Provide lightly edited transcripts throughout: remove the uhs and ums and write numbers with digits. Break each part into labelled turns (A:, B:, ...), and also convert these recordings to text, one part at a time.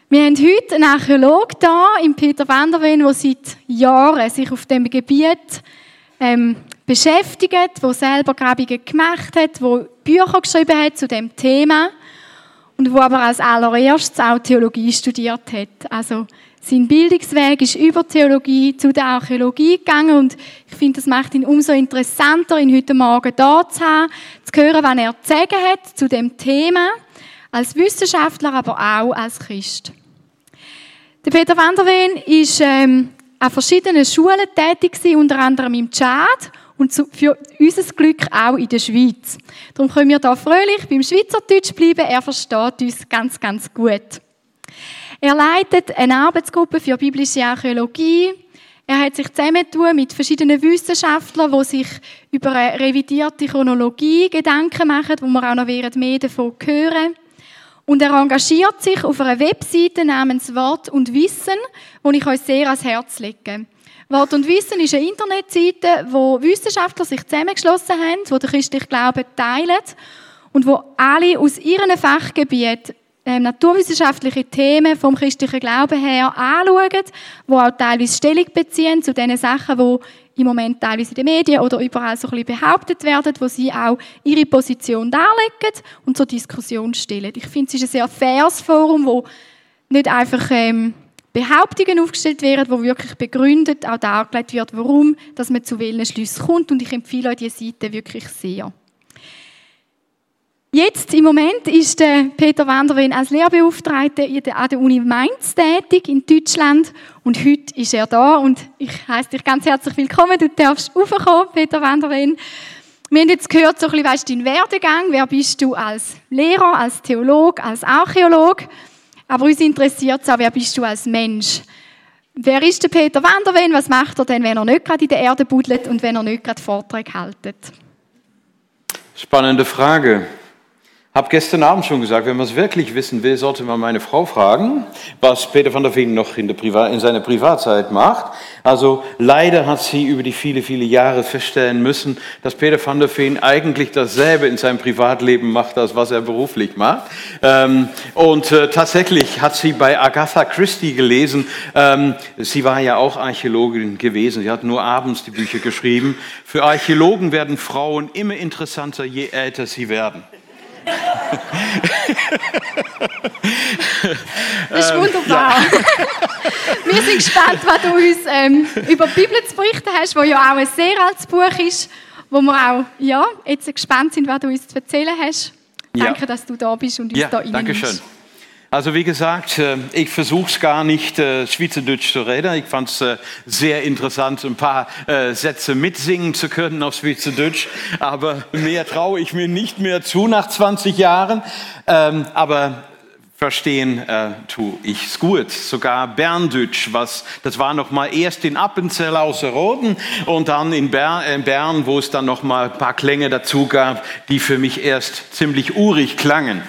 A: Wir haben heute einen Archäologen hier, im Peter van der Ven, der seit Jahren sich auf dem Gebiet beschäftigt, der selber Grabungen gemacht hat, der Bücher geschrieben hat zu dem Thema und der aber als allererstes auch Theologie studiert hat. Also sein Bildungsweg ist über Theologie zu der Archäologie gegangen und ich finde, das macht ihn umso interessanter, ihn heute Morgen da zu haben, zu hören, was er zu sagen hat zu dem Thema, als Wissenschaftler, aber auch als Christ. Der Peter van der Ven ist an verschiedenen Schulen tätig gewesen, unter anderem im Tschad und für unser Glück auch in der Schweiz. Darum können wir hier fröhlich beim Schweizerdeutsch bleiben. Er versteht uns ganz, ganz gut. Er leitet eine Arbeitsgruppe für biblische Archäologie. Er hat sich zusammengetan mit verschiedenen Wissenschaftlern, die sich über eine revidierte Chronologie Gedanken machen, wo wir auch noch mehr davon hören. Und er engagiert sich auf einer Webseite namens Wort und Wissen, die ich euch sehr ans Herz lege. Wort und Wissen ist eine Internetseite, wo Wissenschaftler sich zusammengeschlossen haben, die den christlichen Glauben teilen und wo alle aus ihren Fachgebieten naturwissenschaftliche Themen vom christlichen Glauben her anschauen, die auch teilweise Stellung beziehen zu den Sachen, die im Moment teilweise in den Medien oder überall so ein bisschen behauptet werden, wo sie auch ihre Position darlegen und zur Diskussion stellen. Ich finde, es ist ein sehr faires Forum, wo nicht einfach Behauptungen aufgestellt werden, wo wirklich begründet auch dargelegt wird, warum dass man zu welchen Schlüssen kommt. Und ich empfehle euch diese Seite wirklich sehr. Jetzt im Moment ist der Peter van der Ven als Lehrbeauftragter an der Uni Mainz tätig in Deutschland und heute ist er da und ich heiße dich ganz herzlich willkommen. Du darfst raufkommen, Peter van der Ven. Wir haben jetzt gehört, so ein bisschen, weißt, deinen Werdegang. Wer bist du als Lehrer, als Theologe, als Archäolog? Aber uns interessiert es auch, wer bist du als Mensch? Wer ist der Peter van der Ven? Was macht er denn, wenn er nicht gerade in der Erde buddelt und wenn er nicht gerade Vorträge hält?
B: Spannende Frage. Ich habe gestern Abend schon gesagt, wenn man es wirklich wissen will, sollte man meine Frau fragen, was Peter van der Ven noch in seiner Privatzeit macht. Also leider hat sie über die viele Jahre feststellen müssen, dass Peter van der Ven eigentlich dasselbe in seinem Privatleben macht, als was er beruflich macht. Tatsächlich hat sie bei Agatha Christie gelesen, sie war ja auch Archäologin gewesen, sie hat nur abends die Bücher geschrieben. Für Archäologen werden Frauen immer interessanter, je älter sie werden.
A: Das ist wunderbar. Ja. Wir sind gespannt, was du uns über die Bibel zu berichten hast, wo ja auch ein sehr altes Buch ist, wo wir auch jetzt gespannt sind, was du uns zu erzählen hast. Danke, dass du da bist und uns da reinnimmst.
B: Danke schön. Also wie gesagt, ich versuche es gar nicht, Schweizerdeutsch zu reden. Ich fand es sehr interessant, ein paar Sätze mitsingen zu können auf Schweizerdeutsch. Aber mehr traue ich mir nicht mehr zu nach 20 Jahren. Aber verstehen tue ich es gut. Sogar Berndeutsch, das war noch mal erst in Appenzell Ausserrhoden und dann in Bern, wo es dann noch mal ein paar Klänge dazu gab, die für mich erst ziemlich urig klangen.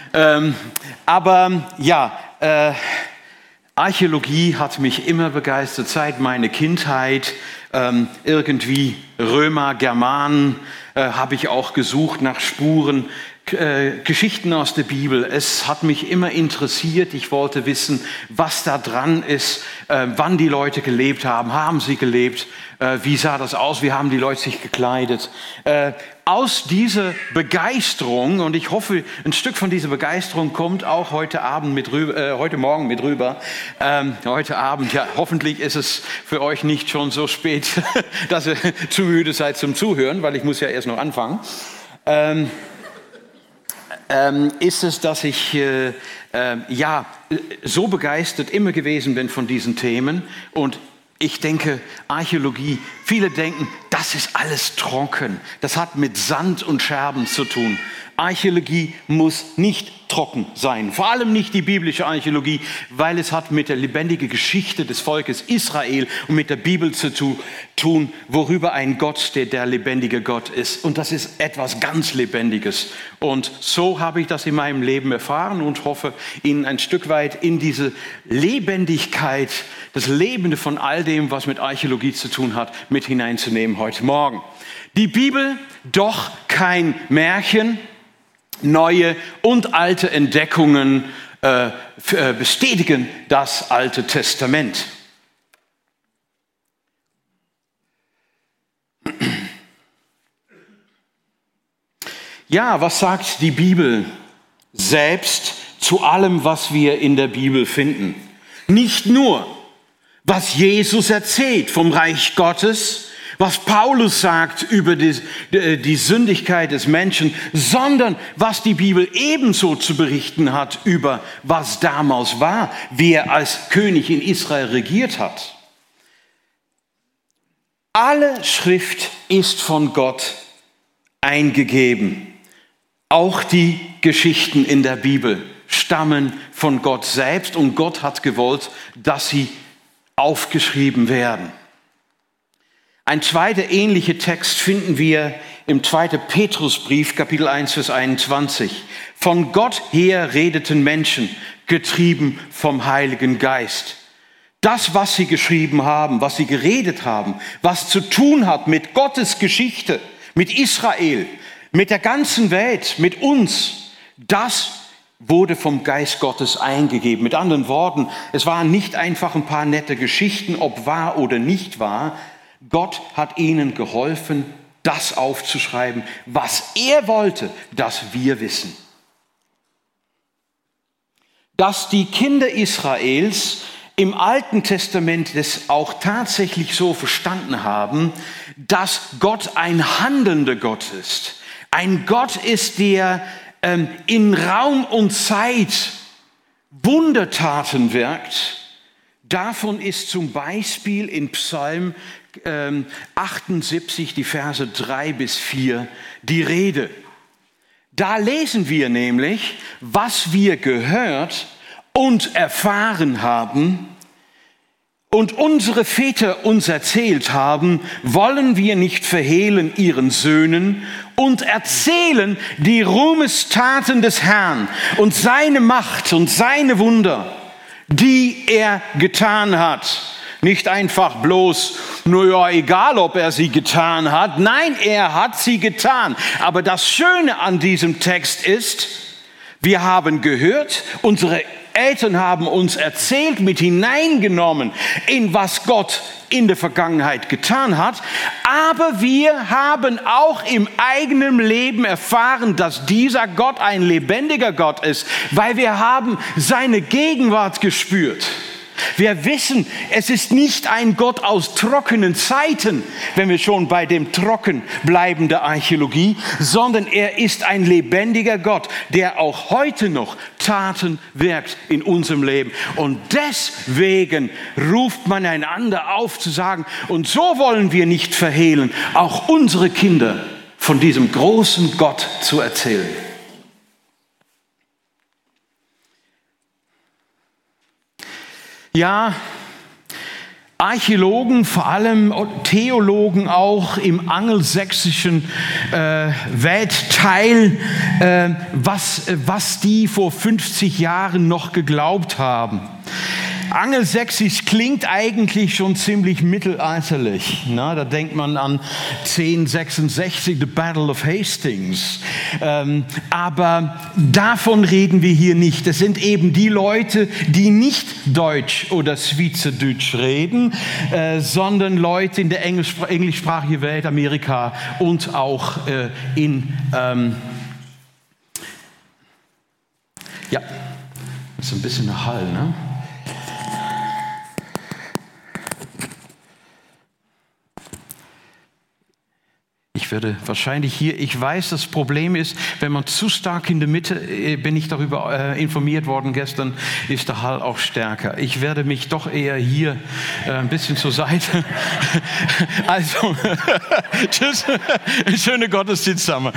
B: Archäologie hat mich immer begeistert, seit meiner Kindheit. Irgendwie Römer, Germanen habe ich auch gesucht nach Spuren, Geschichten aus der Bibel. Es hat mich immer interessiert. Ich wollte wissen, was da dran ist, wann die Leute gelebt haben sie gelebt, wie sah das aus, wie haben die Leute sich gekleidet. Aus dieser Begeisterung, und ich hoffe, ein Stück von dieser Begeisterung kommt auch heute Morgen mit rüber. Heute Abend, ja, hoffentlich ist es für euch nicht schon so spät, dass ihr zu müde seid zum Zuhören, weil ich muss ja erst noch anfangen. Ist es, dass ich so begeistert immer gewesen bin von diesen Themen und ich denke, Archäologie, viele denken, das ist alles trocken. Das hat mit Sand und Scherben zu tun. Archäologie muss nicht trocken sein. Vor allem nicht die biblische Archäologie, weil es hat mit der lebendigen Geschichte des Volkes Israel und mit der Bibel zu tun, worüber ein Gott, der lebendige Gott ist. Und das ist etwas ganz Lebendiges. Und so habe ich das in meinem Leben erfahren und hoffe, Ihnen ein Stück weit in diese Lebendigkeit, das Lebende von all dem, was mit Archäologie zu tun hat, mit hineinzunehmen heute Morgen. Die Bibel, doch kein Märchen. Neue und alte Entdeckungen bestätigen das Alte Testament. Ja, was sagt die Bibel selbst zu allem, was wir in der Bibel finden? Nicht nur, was Jesus erzählt vom Reich Gottes, was Paulus sagt über die Sündigkeit des Menschen, sondern was die Bibel ebenso zu berichten hat über was damals war, wer als König in Israel regiert hat. Alle Schrift ist von Gott eingegeben. Auch die Geschichten in der Bibel stammen von Gott selbst und Gott hat gewollt, dass sie aufgeschrieben werden. Ein zweiter ähnlicher Text finden wir im 2. Petrusbrief, Kapitel 1, Vers 21. Von Gott her redeten Menschen, getrieben vom Heiligen Geist. Das, was sie geschrieben haben, was sie geredet haben, was zu tun hat mit Gottes Geschichte, mit Israel, mit der ganzen Welt, mit uns, das wurde vom Geist Gottes eingegeben. Mit anderen Worten, es waren nicht einfach ein paar nette Geschichten, ob wahr oder nicht wahr. Gott hat ihnen geholfen, das aufzuschreiben, was er wollte, dass wir wissen. Dass die Kinder Israels im Alten Testament das auch tatsächlich so verstanden haben, dass Gott ein handelnder Gott ist. Ein Gott ist, der in Raum und Zeit Wundertaten wirkt. Davon ist zum Beispiel in Psalm 78, die Verse 3 bis 4, die Rede. Da lesen wir nämlich, was wir gehört und erfahren haben und unsere Väter uns erzählt haben, wollen wir nicht verhehlen ihren Söhnen und erzählen die Ruhmestaten des Herrn und seine Macht und seine Wunder, die er getan hat. Nicht einfach bloß, naja, egal ob er sie getan hat. Nein, er hat sie getan. Aber das Schöne an diesem Text ist, wir haben gehört, unsere Eltern haben uns erzählt, mit hineingenommen, in was Gott in der Vergangenheit getan hat. Aber wir haben auch im eigenen Leben erfahren, dass dieser Gott ein lebendiger Gott ist, weil wir haben seine Gegenwart gespürt. Wir wissen, es ist nicht ein Gott aus trockenen Zeiten, wenn wir schon bei dem trocken bleiben der Archäologie, sondern er ist ein lebendiger Gott, der auch heute noch Taten wirkt in unserem Leben. Und deswegen ruft man einander auf zu sagen, und so wollen wir nicht verhehlen, auch unsere Kinder von diesem großen Gott zu erzählen. Ja, Archäologen, vor allem Theologen auch im angelsächsischen Weltteil, was die vor 50 Jahren noch geglaubt haben. Angelsächsisch klingt eigentlich schon ziemlich mittelalterlich. Na, da denkt man an 1066, the Battle of Hastings. Aber davon reden wir hier nicht. Das sind eben die Leute, die nicht Deutsch oder Schweizerdeutsch reden, sondern Leute in der englischsprachigen Welt, Amerika und auch in... ja, das ist ein bisschen ein Hall, ne? Ich werde wahrscheinlich hier, ich weiß, das Problem ist, wenn man zu stark in der Mitte, bin ich darüber informiert worden gestern, ist der Hall auch stärker. Ich werde mich doch eher hier ein bisschen zur Seite. Also, tschüss, schöne Gottesdienst zusammen.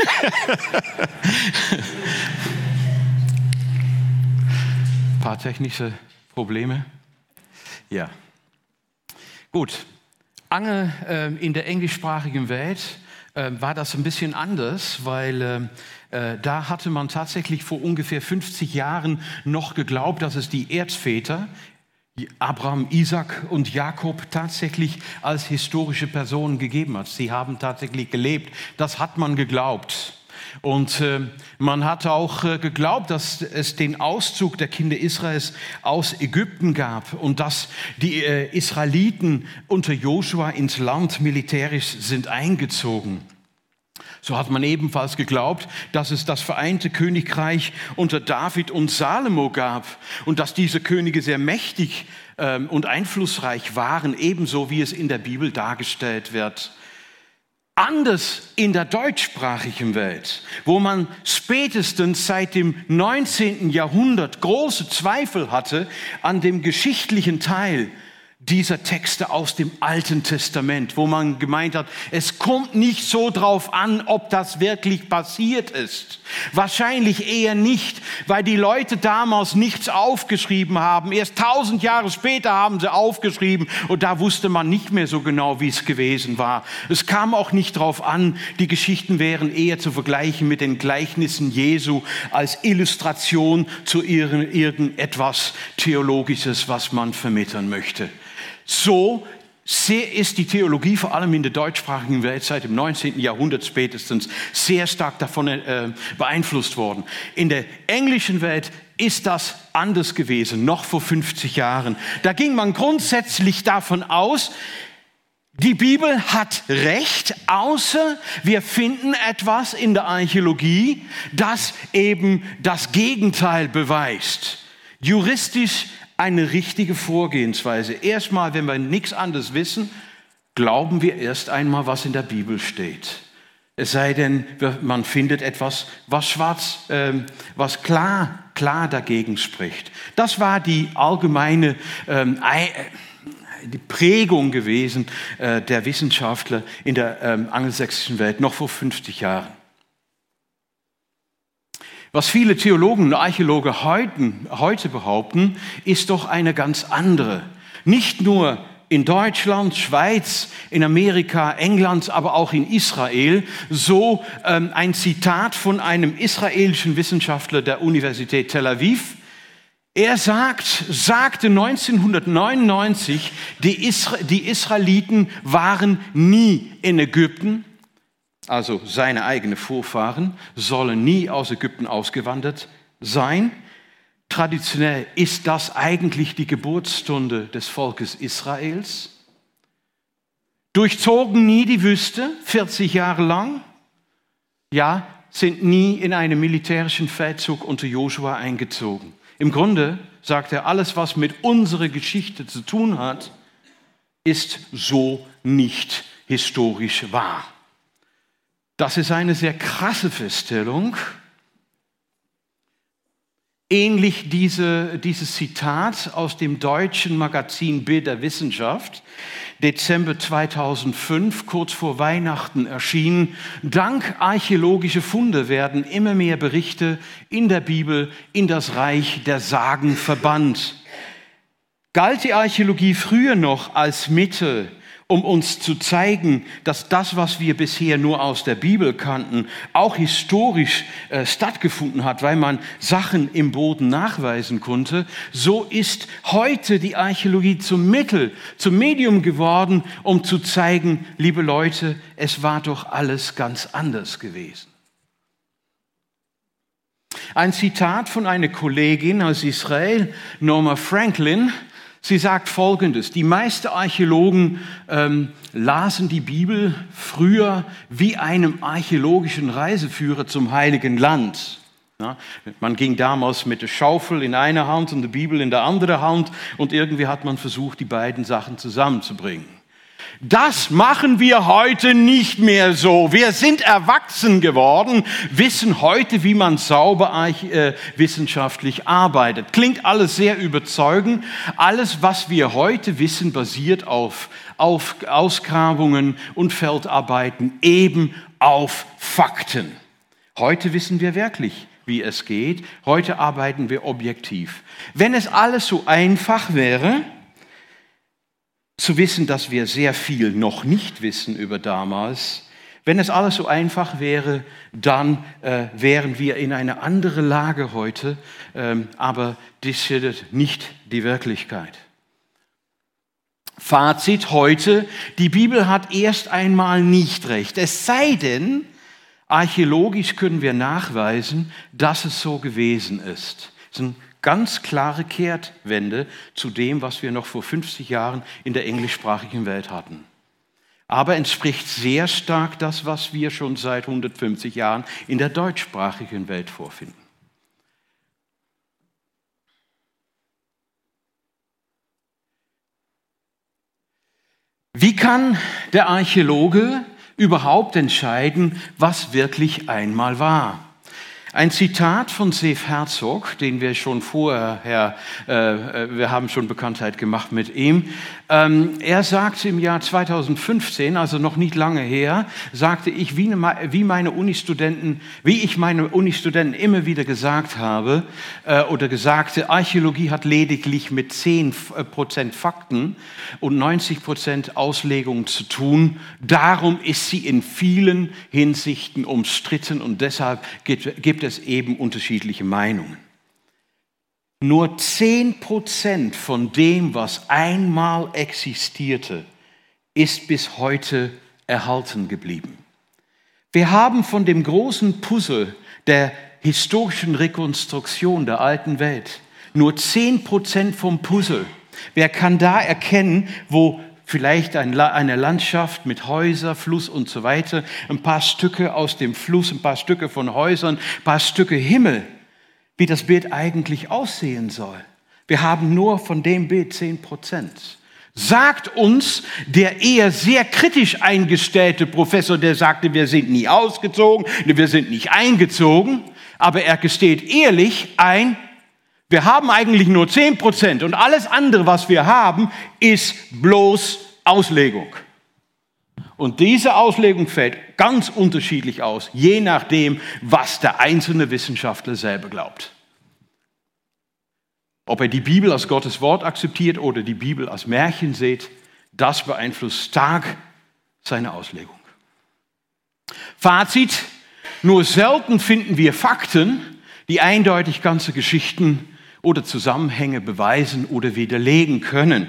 B: Ein paar technische Probleme. Ja, gut. Angel in der englischsprachigen Welt war das ein bisschen anders, weil da hatte man tatsächlich vor ungefähr 50 Jahren noch geglaubt, dass es die Erzväter, Abraham, Isaac und Jakob, tatsächlich als historische Personen gegeben hat. Sie haben tatsächlich gelebt. Das hat man geglaubt. Und man hat auch geglaubt, dass es den Auszug der Kinder Israels aus Ägypten gab und dass die Israeliten unter Josua ins Land militärisch sind eingezogen. So hat man ebenfalls geglaubt, dass es das vereinte Königreich unter David und Salomo gab und dass diese Könige sehr mächtig und einflussreich waren, ebenso wie es in der Bibel dargestellt wird. Anders in der deutschsprachigen Welt, wo man spätestens seit dem 19. Jahrhundert große Zweifel hatte an dem geschichtlichen Teil dieser Texte aus dem Alten Testament, wo man gemeint hat, es kommt nicht so drauf an, ob das wirklich passiert ist. Wahrscheinlich eher nicht, weil die Leute damals nichts aufgeschrieben haben. Erst 1000 Jahre später haben sie aufgeschrieben und da wusste man nicht mehr so genau, wie es gewesen war. Es kam auch nicht drauf an, die Geschichten wären eher zu vergleichen mit den Gleichnissen Jesu als Illustration zu irgendetwas Theologisches, was man vermitteln möchte. So ist die Theologie vor allem in der deutschsprachigen Welt seit dem 19. Jahrhundert spätestens sehr stark davon beeinflusst worden. In der englischen Welt ist das anders gewesen, noch vor 50 Jahren. Da ging man grundsätzlich davon aus, die Bibel hat recht, außer wir finden etwas in der Archäologie, das eben das Gegenteil beweist. Juristisch eine richtige Vorgehensweise. Erstmal, wenn wir nichts anderes wissen, glauben wir erst einmal, was in der Bibel steht. Es sei denn, man findet etwas, was klar dagegen spricht. Das war die allgemeine die Prägung gewesen der Wissenschaftler in der angelsächsischen Welt noch vor 50 Jahren. Was viele Theologen und Archäologen heute behaupten, ist doch eine ganz andere. Nicht nur in Deutschland, Schweiz, in Amerika, England, aber auch in Israel. So ein Zitat von einem israelischen Wissenschaftler der Universität Tel Aviv. Er sagte 1999, die Israeliten waren nie in Ägypten. Also seine eigenen Vorfahren sollen nie aus Ägypten ausgewandert sein. Traditionell ist das eigentlich die Geburtsstunde des Volkes Israels. Durchzogen nie die Wüste, 40 Jahre lang. Ja, sind nie in einen militärischen Feldzug unter Josua eingezogen. Im Grunde sagt er, alles, was mit unserer Geschichte zu tun hat, ist so nicht historisch wahr. Das ist eine sehr krasse Feststellung. Ähnlich dieses Zitat aus dem deutschen Magazin Bild der Wissenschaft, Dezember 2005, kurz vor Weihnachten erschienen. Dank archäologischer Funde werden immer mehr Berichte in der Bibel in das Reich der Sagen verbannt. Galt die Archäologie früher noch als Mittel, um uns zu zeigen, dass das, was wir bisher nur aus der Bibel kannten, auch historisch stattgefunden hat, weil man Sachen im Boden nachweisen konnte, so ist heute die Archäologie zum Mittel, zum Medium geworden, um zu zeigen, liebe Leute, es war doch alles ganz anders gewesen. Ein Zitat von einer Kollegin aus Israel, Norma Franklin. Sie sagt Folgendes: Die meisten Archäologen lasen die Bibel früher wie einem archäologischen Reiseführer zum Heiligen Land. Ja, man ging damals mit der Schaufel in einer Hand und der Bibel in der anderen Hand und irgendwie hat man versucht, die beiden Sachen zusammenzubringen. Das machen wir heute nicht mehr so. Wir sind erwachsen geworden, wissen heute, wie man sauber wissenschaftlich arbeitet. Klingt alles sehr überzeugend. Alles, was wir heute wissen, basiert auf Ausgrabungen und Feldarbeiten, eben auf Fakten. Heute wissen wir wirklich, wie es geht. Heute arbeiten wir objektiv. Wenn es alles so einfach wäre, zu wissen, dass wir sehr viel noch nicht wissen über damals. Wenn es alles so einfach wäre, dann wären wir in einer anderen Lage heute, aber das ist nicht die Wirklichkeit. Fazit heute, die Bibel hat erst einmal nicht recht. Es sei denn, Archäologisch können wir nachweisen, dass es so gewesen ist. Es ist eine ganz klare Kehrtwende zu dem, was wir noch vor 50 Jahren in der englischsprachigen Welt hatten. Aber entspricht sehr stark das, was wir schon seit 150 Jahren in der deutschsprachigen Welt vorfinden. Wie kann der Archäologe überhaupt entscheiden, was wirklich einmal war? Ein Zitat von Sef Herzog, den wir schon vorher, wir haben schon Bekanntheit gemacht mit ihm. Er sagte im Jahr 2015, also noch nicht lange her, sagte ich, wie ich meine Unistudenten immer wieder gesagt habe oder gesagte, Archäologie hat lediglich mit 10% Fakten und 90% Auslegung zu tun. Darum ist sie in vielen Hinsichten umstritten und deshalb gibt es eben unterschiedliche Meinungen. Nur 10% von dem, was einmal existierte, ist bis heute erhalten geblieben. Wir haben von dem großen Puzzle der historischen Rekonstruktion der alten Welt nur 10% vom Puzzle. Wer kann da erkennen, wo vielleicht eine Landschaft mit Häusern, Fluss und so weiter, ein paar Stücke aus dem Fluss, ein paar Stücke von Häusern, ein paar Stücke Himmel, wie das Bild eigentlich aussehen soll. Wir haben nur von dem Bild 10%. Sagt uns der eher sehr kritisch eingestellte Professor, der sagte, wir sind nie ausgezogen, wir sind nicht eingezogen, aber er gesteht ehrlich ein, wir haben eigentlich nur 10% und alles andere, was wir haben, ist bloß Auslegung. Und diese Auslegung fällt ganz unterschiedlich aus, je nachdem, was der einzelne Wissenschaftler selber glaubt. Ob er die Bibel als Gottes Wort akzeptiert oder die Bibel als Märchen sieht, das beeinflusst stark seine Auslegung. Fazit: Nur selten finden wir Fakten, die eindeutig ganze Geschichten oder Zusammenhänge beweisen oder widerlegen können.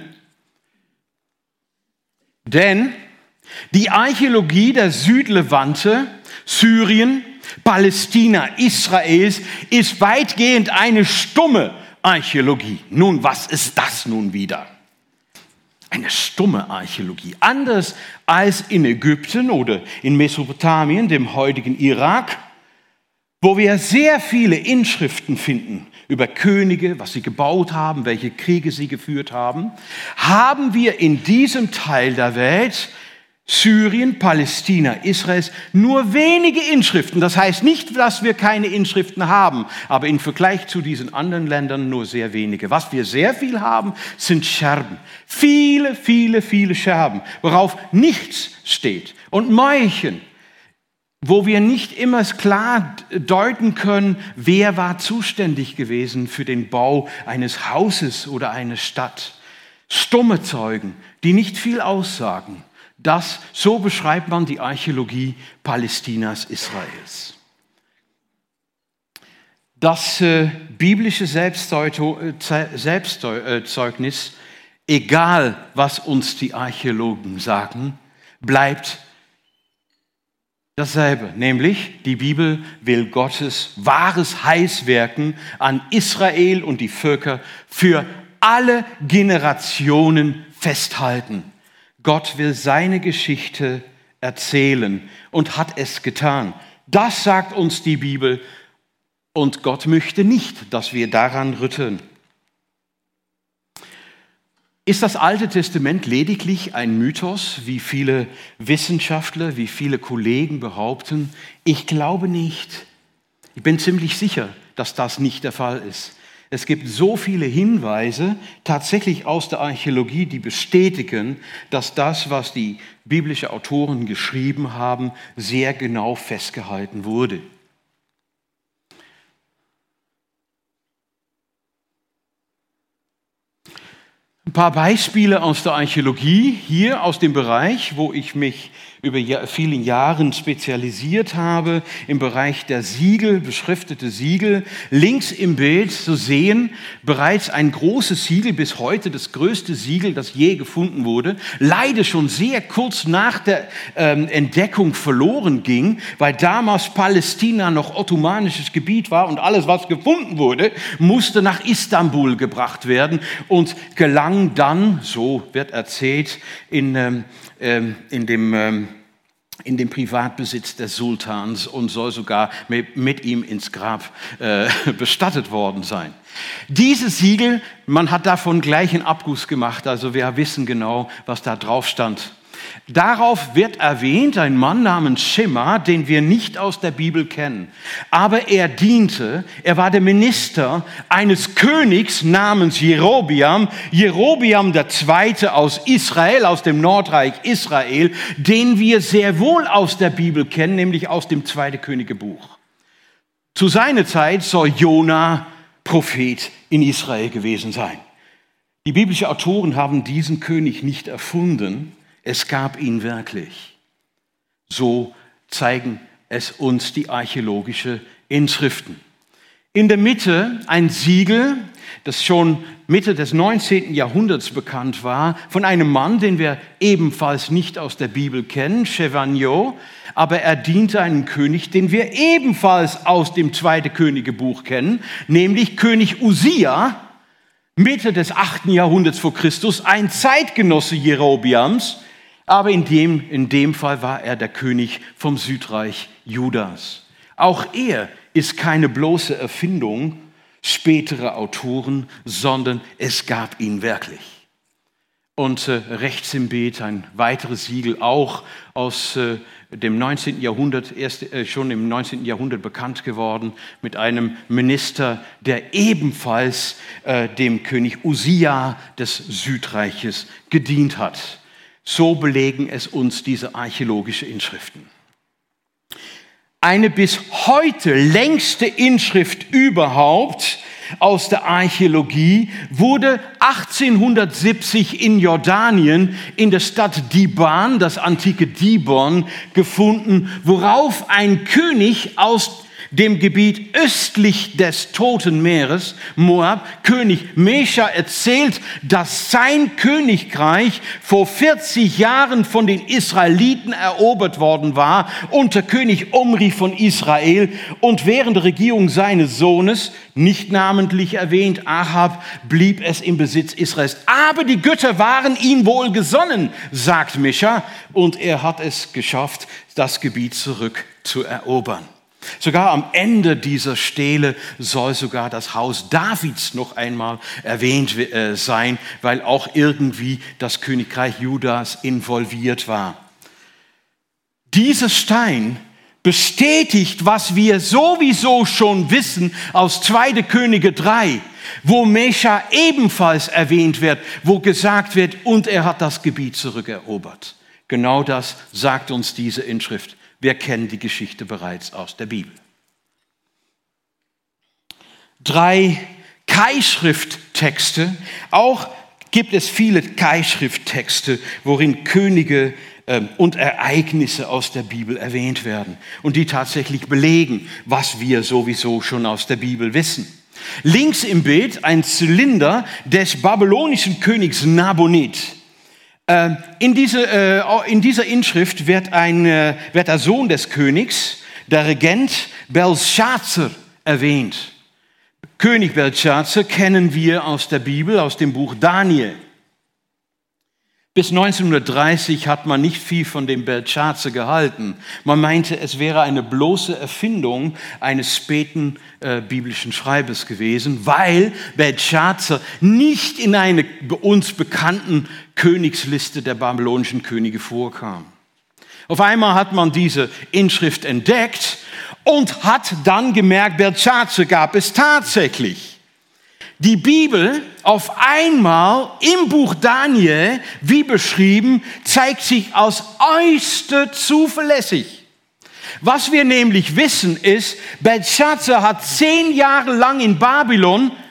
B: Denn die Archäologie der Südlevante, Syrien, Palästina, Israels ist weitgehend eine stumme Archäologie. Nun, was ist das nun wieder? Eine stumme Archäologie. Anders als in Ägypten oder in Mesopotamien, dem heutigen Irak, wo wir sehr viele Inschriften finden über Könige, was sie gebaut haben, welche Kriege sie geführt haben, haben wir in diesem Teil der Welt, Syrien, Palästina, Israels, nur wenige Inschriften. Das heißt nicht, dass wir keine Inschriften haben, aber im Vergleich zu diesen anderen Ländern nur sehr wenige. Was wir sehr viel haben, sind Scherben. Viele, viele, viele Scherben, worauf nichts steht. Und Märchen, wo wir nicht immer klar deuten können, wer war zuständig gewesen für den Bau eines Hauses oder einer Stadt. Stumme Zeugen, die nicht viel aussagen. So beschreibt man die Archäologie Palästinas, Israels. Das biblische Selbstzeugnis, egal was uns die Archäologen sagen, bleibt dasselbe, nämlich die Bibel will Gottes wahres Heilswirken an Israel und die Völker für alle Generationen festhalten. Gott will seine Geschichte erzählen und hat es getan. Das sagt uns die Bibel und Gott möchte nicht, dass wir daran rütteln. Ist das Alte Testament lediglich ein Mythos, wie viele Wissenschaftler, wie viele Kollegen behaupten? Ich glaube nicht. Ich bin ziemlich sicher, dass das nicht der Fall ist. Es gibt so viele Hinweise tatsächlich aus der Archäologie, die bestätigen, dass das, was die biblischen Autoren geschrieben haben, sehr genau festgehalten wurde. Ein paar Beispiele aus der Archäologie, hier aus dem Bereich, wo ich mich über vielen Jahren spezialisiert habe, im Bereich der Siegel, beschriftete Siegel. Links im Bild zu sehen bereits ein großes Siegel, bis heute das größte Siegel, das je gefunden wurde, leider schon sehr kurz nach der Entdeckung verloren ging, weil damals Palästina noch ottomanisches Gebiet war und alles, was gefunden wurde, musste nach Istanbul gebracht werden und gelang dann, so wird erzählt, in dem Privatbesitz des Sultans und soll sogar mit ihm ins Grab bestattet worden sein. Dieses Siegel, man hat davon gleich einen Abguss gemacht, also wir wissen genau, was da drauf stand. Darauf wird erwähnt ein Mann namens Schema, den wir nicht aus der Bibel kennen. Aber er war der Minister eines Königs namens Jerobeam II. Aus Israel, aus dem Nordreich Israel, den wir sehr wohl aus der Bibel kennen, nämlich aus dem 2. Königebuch. Zu seiner Zeit soll Jona Prophet in Israel gewesen sein. Die biblischen Autoren haben diesen König nicht erfunden, es gab ihn wirklich. So zeigen es uns die archäologischen Inschriften. In der Mitte ein Siegel, das schon Mitte des 19. Jahrhunderts bekannt war, von einem Mann, den wir ebenfalls nicht aus der Bibel kennen, Chevagnon, aber er diente einem König, den wir ebenfalls aus dem 2. Königebuch kennen, nämlich König Usia, Mitte des 8. Jahrhunderts vor Christus, ein Zeitgenosse Jerobeams, aber in dem Fall war er der König vom Südreich Judas. Auch er ist keine bloße Erfindung späterer Autoren, sondern es gab ihn wirklich. Und rechts im Bild ein weiteres Siegel, auch aus dem 19. Jahrhundert, schon im 19. Jahrhundert bekannt geworden, mit einem Minister, der ebenfalls dem König Usia des Südreiches gedient hat. So belegen es uns diese archäologischen Inschriften. Eine bis heute längste Inschrift überhaupt aus der Archäologie wurde 1870 in Jordanien in der Stadt Diban, das antike Dibon, gefunden, worauf ein König aus dem Gebiet östlich des Toten Meeres, Moab, König Mesha, erzählt, dass sein Königreich vor 40 Jahren von den Israeliten erobert worden war, unter König Omri von Israel, und während der Regierung seines Sohnes, nicht namentlich erwähnt, Ahab, blieb es im Besitz Israels. Aber die Götter waren ihm wohlgesonnen, sagt Mesha, und er hat es geschafft, das Gebiet zurückzuerobern. Sogar am Ende dieser Stele soll sogar das Haus Davids noch einmal erwähnt sein, weil auch irgendwie das Königreich Judas involviert war. Dieser Stein bestätigt, was wir sowieso schon wissen aus 2. Könige 3, wo Mesha ebenfalls erwähnt wird, wo gesagt wird, und er hat das Gebiet zurückerobert. Genau das sagt uns diese Inschrift. Wir kennen die Geschichte bereits aus der Bibel. 3 Keilschrifttexte. Auch gibt es viele Keilschrifttexte, worin Könige und Ereignisse aus der Bibel erwähnt werden und die tatsächlich belegen, was wir sowieso schon aus der Bibel wissen. Links im Bild ein Zylinder des babylonischen Königs Nabonid. In dieser Inschrift wird der Sohn des Königs, der Regent Belshazzar, erwähnt. König Belshazzar kennen wir aus der Bibel, aus dem Buch Daniel. Bis 1930 hat man nicht viel von dem Belshazzar gehalten. Man meinte, es wäre eine bloße Erfindung eines späten biblischen Schreibers gewesen, weil Belshazzar nicht in eine uns bekannten Königsliste der babylonischen Könige vorkam. Auf einmal hat man diese Inschrift entdeckt und hat dann gemerkt, Belshazzar gab es tatsächlich. Die Bibel auf einmal im Buch Daniel, wie beschrieben, zeigt sich als äußerst zuverlässig. Was wir nämlich wissen ist, Belshazzar hat 10 Jahre lang in Babylon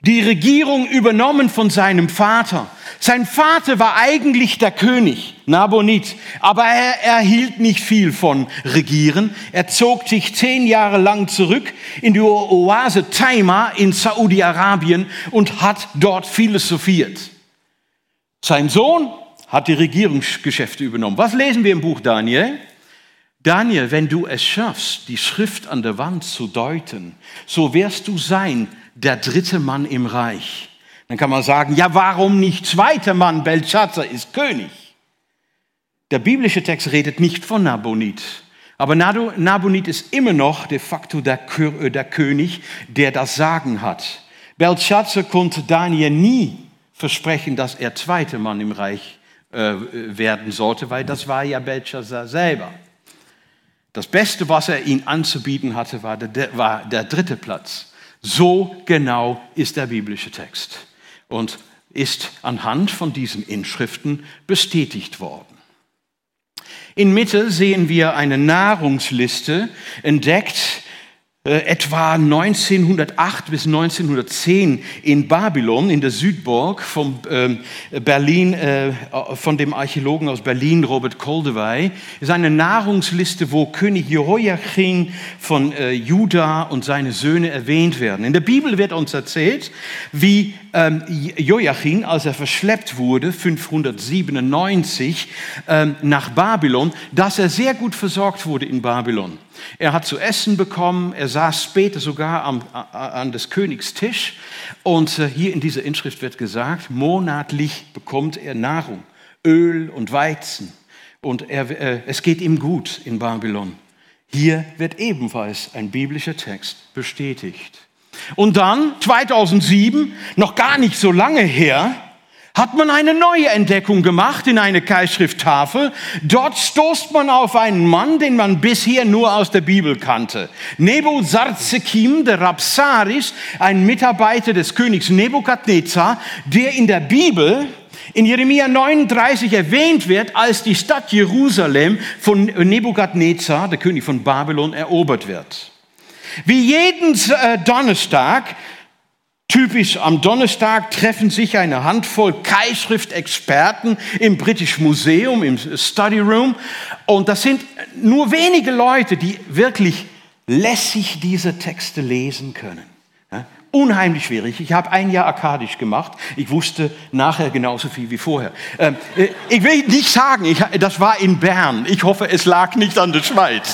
B: die Regierung übernommen von seinem Vater. Sein Vater war eigentlich der König, Nabonid, aber er erhielt nicht viel von Regieren. Er zog sich 10 Jahre lang zurück in die Oase Taima in Saudi-Arabien und hat dort philosophiert. Sein Sohn hat die Regierungsgeschäfte übernommen. Was lesen wir im Buch Daniel? Daniel, wenn du es schaffst, die Schrift an der Wand zu deuten, so wirst du sein der 3. Mann im Reich. Dann kann man sagen, ja, warum nicht 2. Mann? Belshazzar ist König. Der biblische Text redet nicht von Nabonid. Aber Nabonid ist immer noch de facto der König, der das Sagen hat. Belshazzar konnte Daniel nie versprechen, dass er 2. Mann im Reich werden sollte, weil das war ja Belshazzar selber. Das Beste, was er ihm anzubieten hatte, war der 3. Platz. So genau ist der biblische Text und ist anhand von diesen Inschriften bestätigt worden. In Mitte sehen wir eine Nahrungsliste entdeckt, etwa 1908 bis 1910 in Babylon, in der Südburg von Berlin, von dem Archäologen aus Berlin, Robert Koldewey, ist eine Nahrungsliste, wo König Jehoiachin von Juda und seine Söhne erwähnt werden. In der Bibel wird uns erzählt, wie Jehoiachin, als er verschleppt wurde, 597 nach Babylon, dass er sehr gut versorgt wurde in Babylon. Er hat zu essen bekommen, er saß später sogar an des Königs Tisch und hier in dieser Inschrift wird gesagt, monatlich bekommt er Nahrung, Öl und Weizen und es geht ihm gut in Babylon. Hier wird ebenfalls ein biblischer Text bestätigt. Und dann, 2007, noch gar nicht so lange her, hat man eine neue Entdeckung gemacht in eine Keilschrifttafel. Dort stoßt man auf einen Mann, den man bisher nur aus der Bibel kannte. Nebo-Sarzekim, der Rabsaris, ein Mitarbeiter des Königs Nebukadnezar, der in der Bibel in Jeremia 39 erwähnt wird, als die Stadt Jerusalem von Nebukadnezar, der König von Babylon, erobert wird. Wie jeden Donnerstag, typisch am Donnerstag, treffen sich eine Handvoll Keilschriftexperten im British Museum, im Study Room. Und das sind nur wenige Leute, die wirklich lässig diese Texte lesen können. Ja, unheimlich schwierig. Ich habe 1 Jahr Akkadisch gemacht. Ich wusste nachher genauso viel wie vorher. Ich will nicht sagen, das war in Bern. Ich hoffe, es lag nicht an der Schweiz.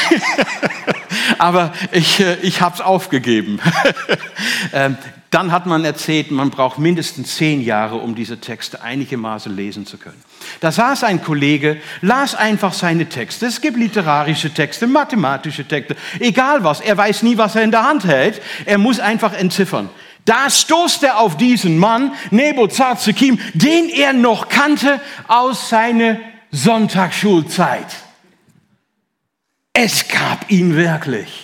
B: Aber ich habe es aufgegeben. Dann hat man erzählt, man braucht mindestens 10 Jahre, um diese Texte einigermaßen lesen zu können. Da saß ein Kollege, las einfach seine Texte. Es gibt literarische Texte, mathematische Texte, egal was. Er weiß nie, was er in der Hand hält. Er muss einfach entziffern. Da stoßt er auf diesen Mann, Nebo-Sarzekim, den er noch kannte aus seiner Sonntagsschulzeit. Es gab ihn wirklich.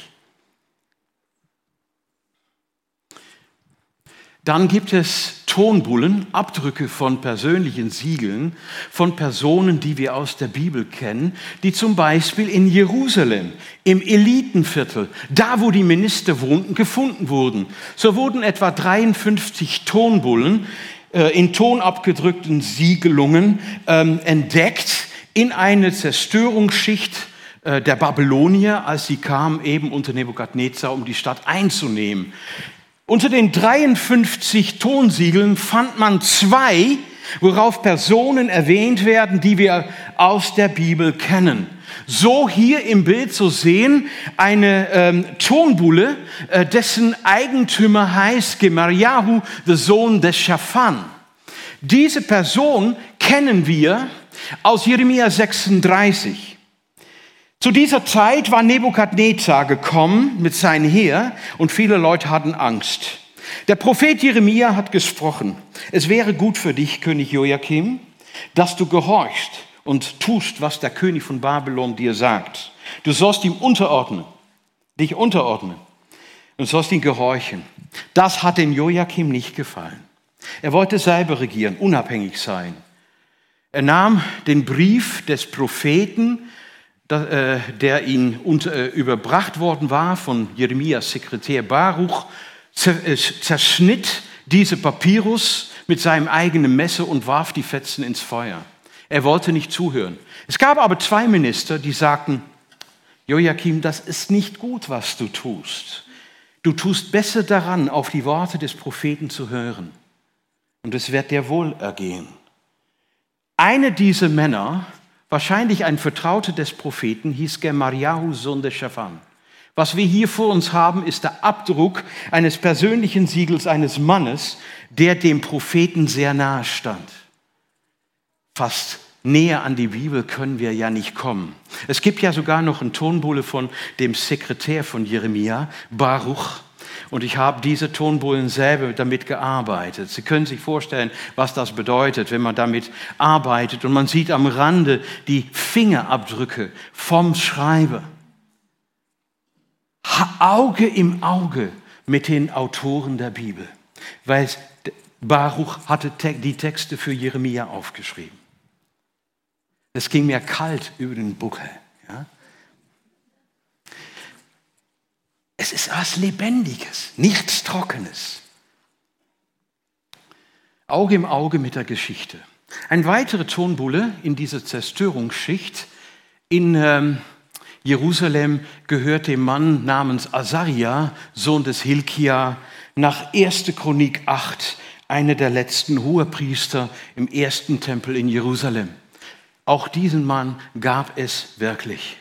B: Dann gibt es Tonbullen, Abdrücke von persönlichen Siegeln von Personen, die wir aus der Bibel kennen, die zum Beispiel in Jerusalem, im Elitenviertel, da wo die Minister wohnten, gefunden wurden. So wurden etwa 53 Tonbullen in tonabgedrückten Siegelungen entdeckt in eine Zerstörungsschicht der Babylonier, als sie kamen eben unter Nebukadnezar, um die Stadt einzunehmen. Unter den 53 Tonsiegeln fand man 2, worauf Personen erwähnt werden, die wir aus der Bibel kennen. So hier im Bild zu sehen, eine Tonbulle, dessen Eigentümer heißt Gemariahu, der Sohn des Schaphan. Diese Person kennen wir aus Jeremia 36. Zu dieser Zeit war Nebukadnezar gekommen mit seinem Heer und viele Leute hatten Angst. Der Prophet Jeremia hat gesprochen: Es wäre gut für dich, König Joachim, dass du gehorchst und tust, was der König von Babylon dir sagt. Du sollst ihm dich unterordnen und sollst ihm gehorchen. Das hat dem Joachim nicht gefallen. Er wollte selber regieren, unabhängig sein. Er nahm den Brief des Propheten, der ihm überbracht worden war von Jeremias Sekretär Baruch, zerschnitt diese Papyrus mit seinem eigenen Messer und warf die Fetzen ins Feuer. Er wollte nicht zuhören. Es gab aber 2 Minister, die sagten, Joachim, das ist nicht gut, was du tust. Du tust besser daran, auf die Worte des Propheten zu hören. Und es wird dir wohl ergehen. Einer dieser Männer, wahrscheinlich ein Vertrauter des Propheten, hieß Gemariahu, Sohn des Schaphan. Was wir hier vor uns haben, ist der Abdruck eines persönlichen Siegels eines Mannes, der dem Propheten sehr nahe stand. Fast näher an die Bibel können wir ja nicht kommen. Es gibt ja sogar noch eine Tonbulle von dem Sekretär von Jeremia, Baruch. Und ich habe diese Tonbullen selber damit gearbeitet. Sie können sich vorstellen, was das bedeutet, wenn man damit arbeitet. Und man sieht am Rande die Fingerabdrücke vom Schreiber. Auge im Auge mit den Autoren der Bibel. Weil Baruch hatte die Texte für Jeremia aufgeschrieben. Es ging mir kalt über den Buckel. Ja? Es ist was Lebendiges, nichts Trockenes. Auge im Auge mit der Geschichte. Ein weiterer Tonbulle in dieser Zerstörungsschicht in Jerusalem gehört dem Mann namens Asaria, Sohn des Hilkia, nach 1. Chronik 8, einer der letzten Hohepriester im ersten Tempel in Jerusalem. Auch diesen Mann gab es wirklich.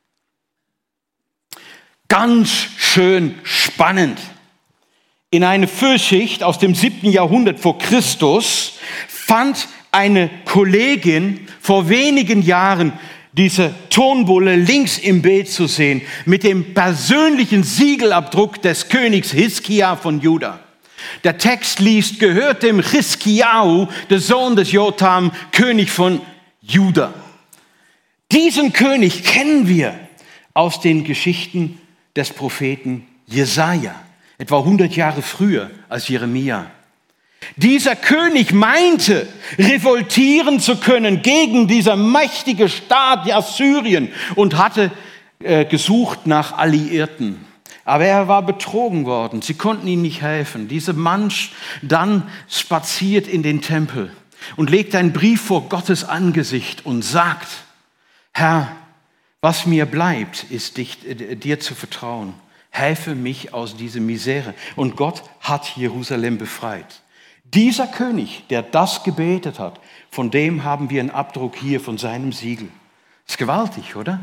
B: Ganz schön spannend. In einer Füllschicht aus dem 7. Jahrhundert vor Christus fand eine Kollegin vor wenigen Jahren diese Tonbulle links im Bild zu sehen, mit dem persönlichen Siegelabdruck des Königs Hiskia von Juda. Der Text liest, gehört dem Hiskiau, der Sohn des Jotham, König von Juda. Diesen König kennen wir aus den Geschichten des Propheten Jesaja, etwa 100 Jahre früher als Jeremia. Dieser König meinte, revoltieren zu können gegen dieser mächtige Staat Assyrien und hatte gesucht nach Alliierten. Aber er war betrogen worden, sie konnten ihm nicht helfen. Dieser Mann dann spaziert in den Tempel und legt einen Brief vor Gottes Angesicht und sagt, Herr, was mir bleibt, ist dir zu vertrauen. Helfe mich aus dieser Misere. Und Gott hat Jerusalem befreit. Dieser König, der das gebetet hat, von dem haben wir einen Abdruck hier von seinem Siegel. Das ist gewaltig, oder?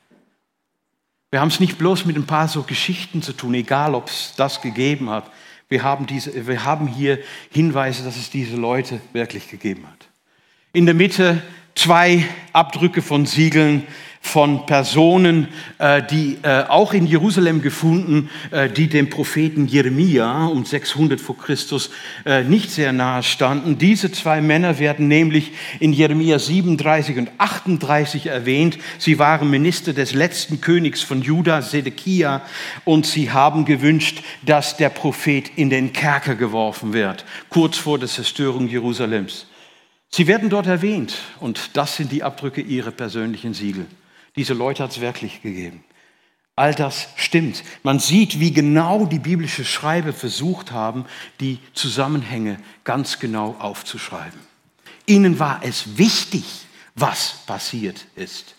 B: Wir haben es nicht bloß mit ein paar so Geschichten zu tun, egal ob es das gegeben hat. Wir haben hier Hinweise, dass es diese Leute wirklich gegeben hat. In der Mitte 2 Abdrücke von Siegeln von Personen, die auch in Jerusalem gefunden, die dem Propheten Jeremia um 600 vor Christus nicht sehr nahe standen. Diese 2 Männer werden nämlich in Jeremia 37 und 38 erwähnt. Sie waren Minister des letzten Königs von Juda, Sedekia, und sie haben gewünscht, dass der Prophet in den Kerker geworfen wird, kurz vor der Zerstörung Jerusalems. Sie werden dort erwähnt und das sind die Abdrücke ihrer persönlichen Siegel. Diese Leute hat es wirklich gegeben. All das stimmt. Man sieht, wie genau die biblischen Schreiber versucht haben, die Zusammenhänge ganz genau aufzuschreiben. Ihnen war es wichtig, was passiert ist.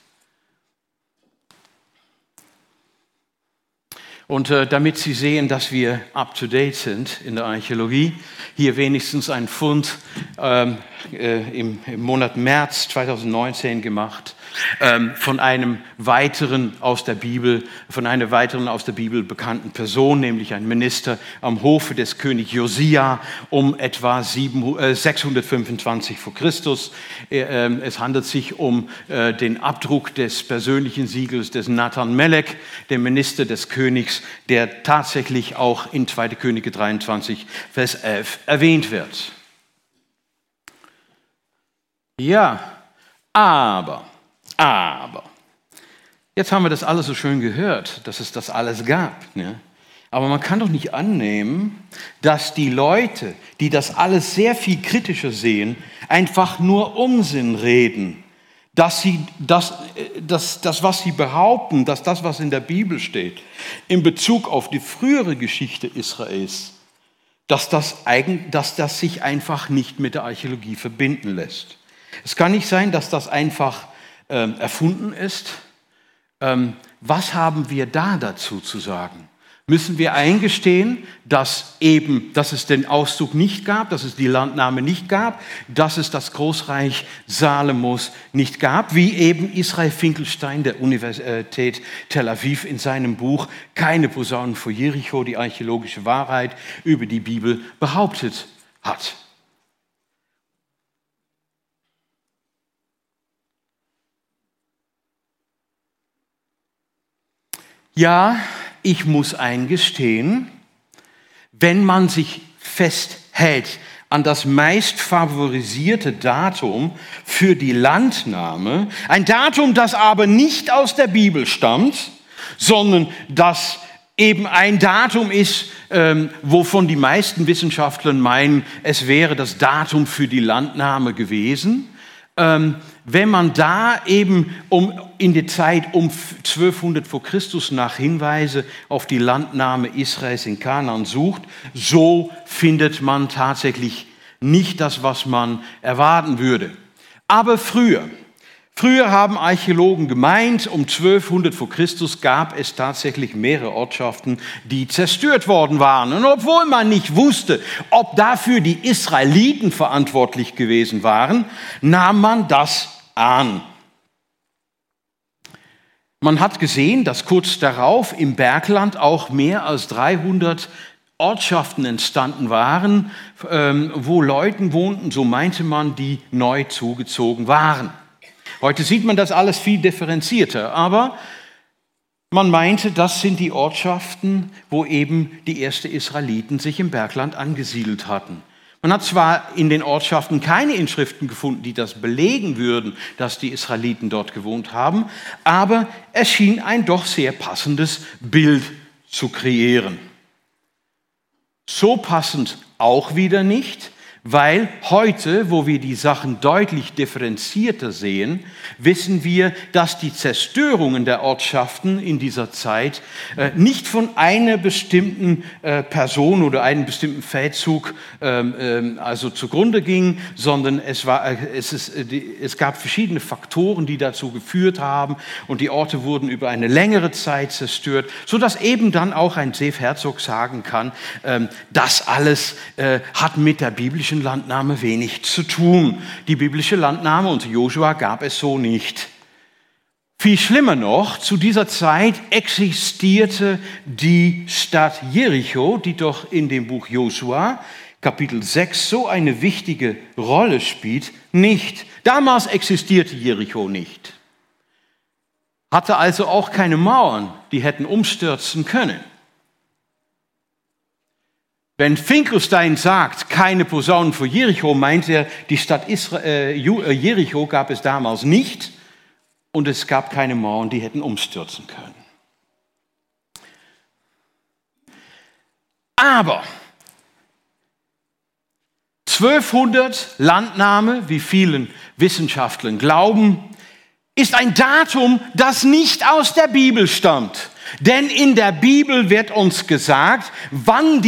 B: Und damit Sie sehen, dass wir up-to-date sind in der Archäologie, hier wenigstens ein Fund im Monat März 2019 gemacht von einer weiteren aus der Bibel bekannten Person, nämlich ein Minister am Hofe des Königs Josia um etwa 625 vor Christus. Es handelt sich um den Abdruck des persönlichen Siegels des Nathan Melek, dem Minister des Königs, der tatsächlich auch in 2. Könige 23, Vers 11 erwähnt wird. Ja, aber, jetzt haben wir das alles so schön gehört, dass es das alles gab. Ne? Aber man kann doch nicht annehmen, dass die Leute, die das alles sehr viel kritischer sehen, einfach nur Unsinn reden. Dass das, was sie behaupten, dass das, was in der Bibel steht, in Bezug auf die frühere Geschichte Israels, dass das sich einfach nicht mit der Archäologie verbinden lässt. Es kann nicht sein, dass das einfach erfunden ist. Was haben wir da dazu zu sagen? Müssen wir eingestehen, dass es den Auszug nicht gab, dass es die Landnahme nicht gab, dass es das Großreich Salomos nicht gab, wie eben Israel Finkelstein der Universität Tel Aviv in seinem Buch Keine Posaunen vor Jericho, die archäologische Wahrheit über die Bibel behauptet hat. Ja, ich muss eingestehen, wenn man sich festhält an das meist favorisierte Datum für die Landnahme, ein Datum, das aber nicht aus der Bibel stammt, sondern das eben ein Datum ist, wovon die meisten Wissenschaftler meinen, es wäre das Datum für die Landnahme gewesen. Wenn man da eben in der Zeit um 1200 vor Christus nach Hinweise auf die Landnahme Israels in Kanaan sucht, so findet man tatsächlich nicht das, was man erwarten würde. Aber früher haben Archäologen gemeint, um 1200 vor Christus gab es tatsächlich mehrere Ortschaften, die zerstört worden waren. Und obwohl man nicht wusste, ob dafür die Israeliten verantwortlich gewesen waren, nahm man das an. Man hat gesehen, dass kurz darauf im Bergland auch mehr als 300 Ortschaften entstanden waren, wo Leute wohnten, so meinte man, die neu zugezogen waren. Heute sieht man das alles viel differenzierter, aber man meinte, das sind die Ortschaften, wo eben die ersten Israeliten sich im Bergland angesiedelt hatten. Man hat zwar in den Ortschaften keine Inschriften gefunden, die das belegen würden, dass die Israeliten dort gewohnt haben, aber es schien ein doch sehr passendes Bild zu kreieren. So passend auch wieder nicht, weil heute, wo wir die Sachen deutlich differenzierter sehen, wissen wir, dass die Zerstörungen der Ortschaften in dieser Zeit nicht von einer bestimmten Person oder einem bestimmten Feldzug also zugrunde gingen, sondern es gab verschiedene Faktoren, die dazu geführt haben, und die Orte wurden über eine längere Zeit zerstört, sodass eben dann auch ein Sef Herzog sagen kann, das alles hat mit der biblischen Landnahme wenig zu tun. Die biblische Landnahme unter Josua gab es so nicht. Viel schlimmer noch, zu dieser Zeit existierte die Stadt Jericho, die doch in dem Buch Josua, Kapitel 6, so eine wichtige Rolle spielt, nicht. Damals existierte Jericho nicht. Hatte also auch keine Mauern, die hätten umstürzen können. Wenn Finkelstein sagt, keine Posaunen vor Jericho, meint er, die Stadt Jericho gab es damals nicht und es gab keine Mauern, die hätten umstürzen können. Aber 1200 Landnahme, wie vielen Wissenschaftlern glauben, ist ein Datum, das nicht aus der Bibel stammt. Denn in der Bibel wird uns gesagt, wann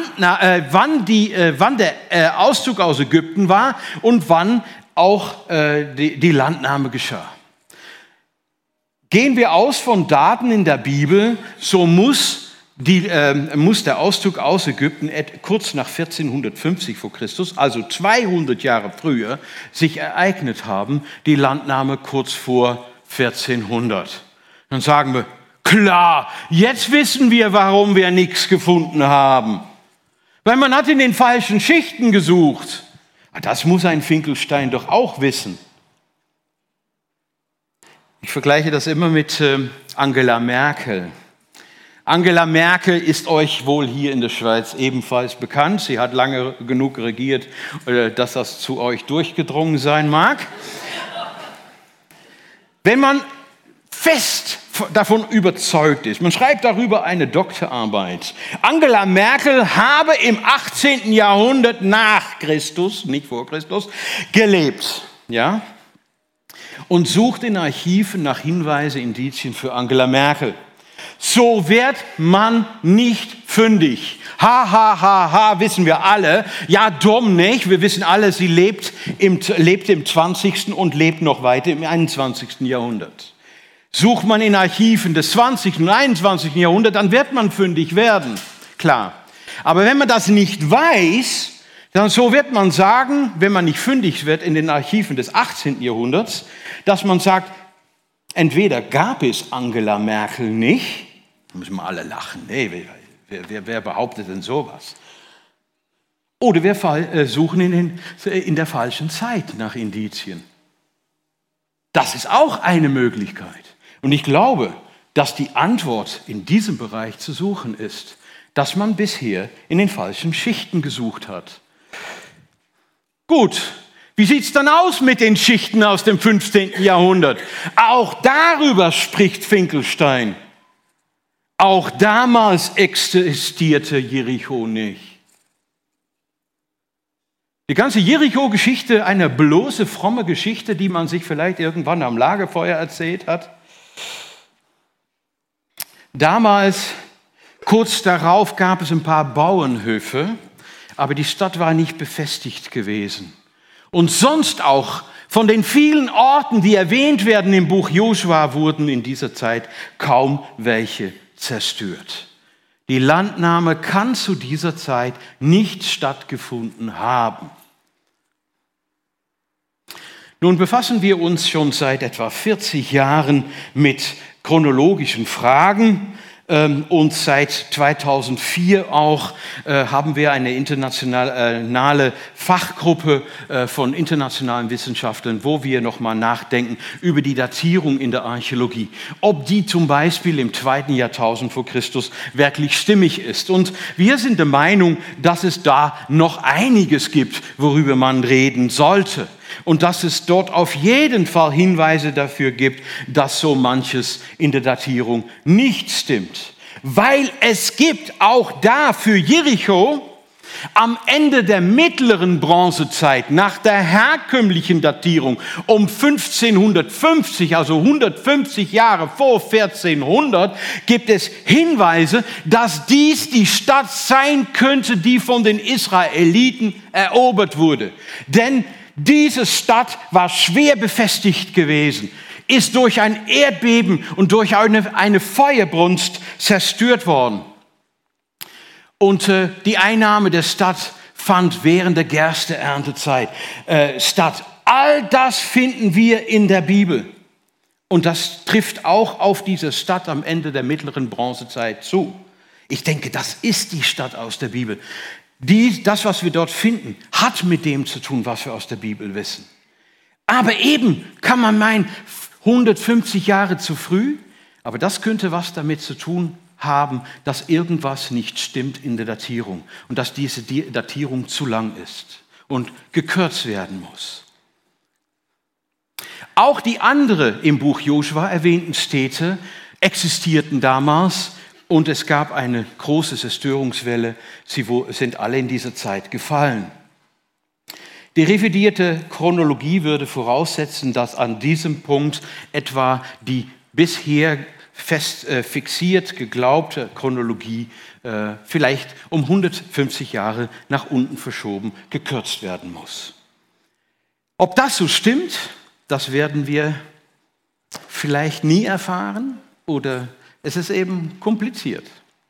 B: der Auszug aus Ägypten war und wann auch die Landnahme geschah. Gehen wir aus von Daten in der Bibel, so muss der Auszug aus Ägypten kurz nach 1450 vor Christus, also 200 Jahre früher, sich ereignet haben, die Landnahme kurz vor 1400. Dann sagen wir, klar, jetzt wissen wir, warum wir nichts gefunden haben. Weil man hat in den falschen Schichten gesucht. Das muss ein Finkelstein doch auch wissen. Ich vergleiche das immer mit Angela Merkel. Angela Merkel ist euch wohl hier in der Schweiz ebenfalls bekannt. Sie hat lange genug regiert, dass das zu euch durchgedrungen sein mag. Wenn man fest davon überzeugt ist, man schreibt darüber eine Doktorarbeit, Angela Merkel habe im 18. Jahrhundert nach Christus, nicht vor Christus, gelebt, ja, und sucht in Archiven nach Hinweisen, Indizien für Angela Merkel. So wird man nicht fündig. Ha, ha, ha, ha, wissen wir alle. Ja, dumm, nicht? Wir wissen alle, sie lebt im 20. und lebt noch weiter im 21. Jahrhundert. Sucht man in Archiven des 20. und 21. Jahrhunderts, dann wird man fündig werden. Klar. Aber wenn man das nicht weiß, dann so wird man sagen, wenn man nicht fündig wird in den Archiven des 18. Jahrhunderts, dass man sagt, entweder gab es Angela Merkel nicht, da müssen wir alle lachen, nee, wer behauptet denn sowas? Oder wir suchen in der falschen Zeit nach Indizien. Das ist auch eine Möglichkeit. Und ich glaube, dass die Antwort in diesem Bereich zu suchen ist, dass man bisher in den falschen Schichten gesucht hat. Gut, wie sieht es dann aus mit den Schichten aus dem 15. Jahrhundert? Auch darüber spricht Finkelstein. Auch damals existierte Jericho nicht. Die ganze Jericho-Geschichte, eine bloße fromme Geschichte, die man sich vielleicht irgendwann am Lagerfeuer erzählt hat. Damals, kurz darauf, gab es ein paar Bauernhöfe, aber die Stadt war nicht befestigt gewesen. Und sonst auch von den vielen Orten, die erwähnt werden im Buch Josua, wurden in dieser Zeit kaum welche zerstört. Die Landnahme kann zu dieser Zeit nicht stattgefunden haben. Nun befassen wir uns schon seit etwa 40 Jahren mit chronologischen Fragen. Und seit 2004 auch haben wir eine internationale Fachgruppe von internationalen Wissenschaftlern, wo wir nochmal nachdenken über die Datierung in der Archäologie. Ob die zum Beispiel im 2. Jahrtausend vor Christus wirklich stimmig ist. Und wir sind der Meinung, dass es da noch einiges gibt, worüber man reden sollte. Und dass es dort auf jeden Fall Hinweise dafür gibt, dass so manches in der Datierung nicht stimmt. Weil es gibt auch da für Jericho am Ende der mittleren Bronzezeit, nach der herkömmlichen Datierung um 1550, also 150 Jahre vor 1400, gibt es Hinweise, dass dies die Stadt sein könnte, die von den Israeliten erobert wurde. Denn diese Stadt war schwer befestigt gewesen, ist durch ein Erdbeben und durch eine Feuerbrunst zerstört worden. Und die Einnahme der Stadt fand während der Gersteerntezeit statt. All das finden wir in der Bibel. Und das trifft auch auf diese Stadt am Ende der mittleren Bronzezeit zu. Ich denke, das ist die Stadt aus der Bibel. Das, was wir dort finden, hat mit dem zu tun, was wir aus der Bibel wissen. Aber eben kann man meinen, 150 Jahre zu früh, aber das könnte was damit zu tun haben, dass irgendwas nicht stimmt in der Datierung und dass diese Datierung zu lang ist und gekürzt werden muss. Auch die anderen im Buch Josua erwähnten Städte existierten damals. Und es gab eine große Zerstörungswelle. Sie sind alle in dieser Zeit gefallen. Die revidierte Chronologie würde voraussetzen, dass an diesem Punkt etwa die bisher fest fixiert geglaubte Chronologie vielleicht um 150 Jahre nach unten verschoben, gekürzt werden muss. Ob das so stimmt, das werden wir vielleicht nie erfahren oder es ist eben kompliziert.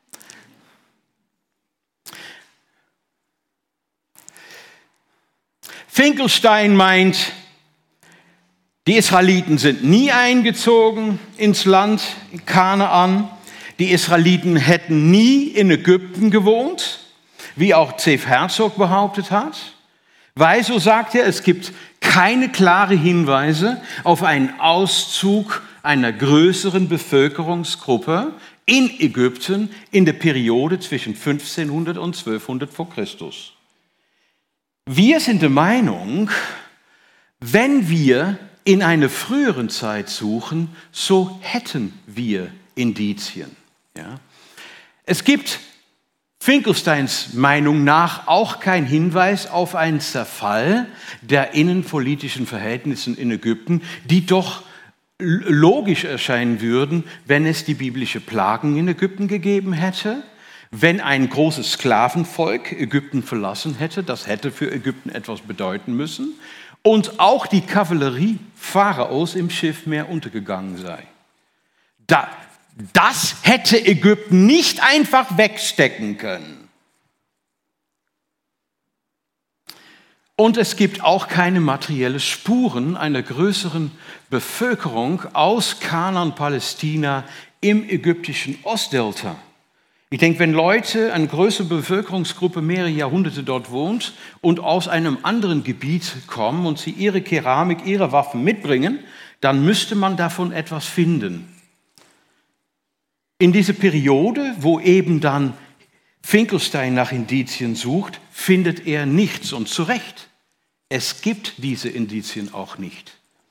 B: Finkelstein meint, die Israeliten sind nie eingezogen ins Land Kanaan. Die Israeliten hätten nie in Ägypten gewohnt, wie auch Zef Herzog behauptet hat. Weil, so sagt er, es gibt keine klaren Hinweise auf einen Auszug einer größeren Bevölkerungsgruppe in Ägypten in der Periode zwischen 1500 und 1200 vor Christus. Wir sind der Meinung, wenn wir in einer früheren Zeit suchen, so hätten wir Indizien. Ja? Es gibt Finkelsteins Meinung nach auch kein Hinweis auf einen Zerfall der innenpolitischen Verhältnisse in Ägypten, die doch logisch erscheinen würden, wenn es die biblische Plagen in Ägypten gegeben hätte, wenn ein großes Sklavenvolk Ägypten verlassen hätte. Das hätte für Ägypten etwas bedeuten müssen. Und auch die Kavallerie Pharaos im Schiffmeer untergegangen sei. Das hätte Ägypten nicht einfach wegstecken können. Und es gibt auch keine materiellen Spuren einer größeren Bevölkerung aus Kanaan, Palästina im ägyptischen Ostdelta. Ich denke, wenn Leute, eine größere Bevölkerungsgruppe mehrere Jahrhunderte dort wohnt und aus einem anderen Gebiet kommen und sie ihre Keramik, ihre Waffen mitbringen, dann müsste man davon etwas finden. In dieser Periode, wo eben dann Finkelstein nach Indizien sucht, findet er nichts und zu Recht. Es gibt diese Indizien auch nicht.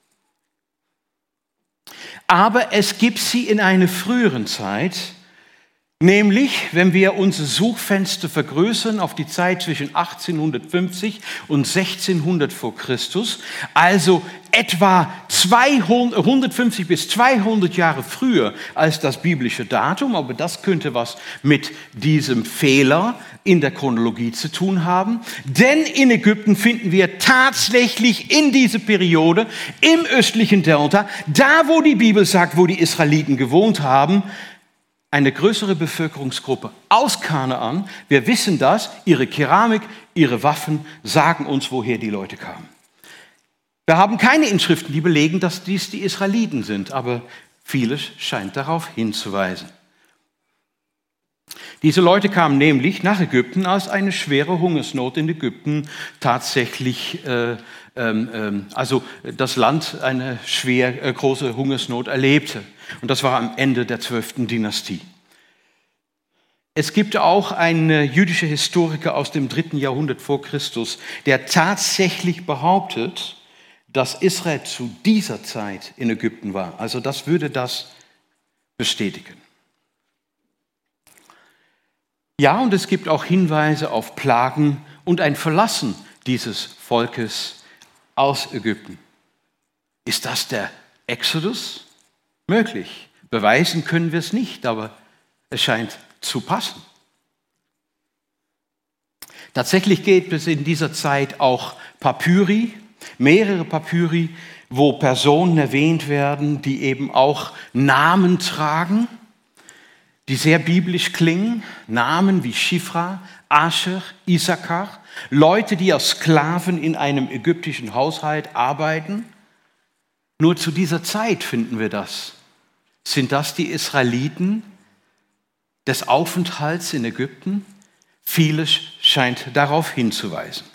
B: Aber es gibt sie in einer früheren Zeit, nämlich wenn wir unser Suchfenster vergrößern auf die Zeit zwischen 1850 und 1600 vor Christus, also etwa 150 bis 200 Jahre früher als das biblische Datum, aber das könnte was mit diesem Fehler in der Chronologie zu tun haben. Denn in Ägypten finden wir tatsächlich in dieser Periode im östlichen Delta, da wo die Bibel sagt, wo die Israeliten gewohnt haben, eine größere Bevölkerungsgruppe aus Kanaan. Wir wissen das, ihre Keramik, ihre Waffen sagen uns, woher die Leute kamen. Wir haben keine Inschriften, die belegen, dass dies die Israeliten sind, aber vieles scheint darauf hinzuweisen. Diese Leute kamen nämlich nach Ägypten, als eine schwere Hungersnot in Ägypten tatsächlich, also das Land eine große Hungersnot erlebte. Und das war am Ende der 12. Dynastie. Es gibt auch einen jüdischen Historiker aus dem 3. Jahrhundert vor Christus, der tatsächlich behauptet, dass Israel zu dieser Zeit in Ägypten war. Also das würde das bestätigen. Ja, und es gibt auch Hinweise auf Plagen und ein Verlassen dieses Volkes aus Ägypten. Ist das der Exodus? Möglich. Beweisen können wir es nicht, aber es scheint zu passen. Tatsächlich gibt es in dieser Zeit auch Papyri, mehrere Papyri, wo Personen erwähnt werden, die eben auch Namen tragen, die sehr biblisch klingen. Namen wie Shifra, Asher, Issachar, Leute, die als Sklaven in einem ägyptischen Haushalt arbeiten. Nur zu dieser Zeit finden wir das. Sind das die Israeliten des Aufenthalts in Ägypten? Vieles scheint darauf hinzuweisen.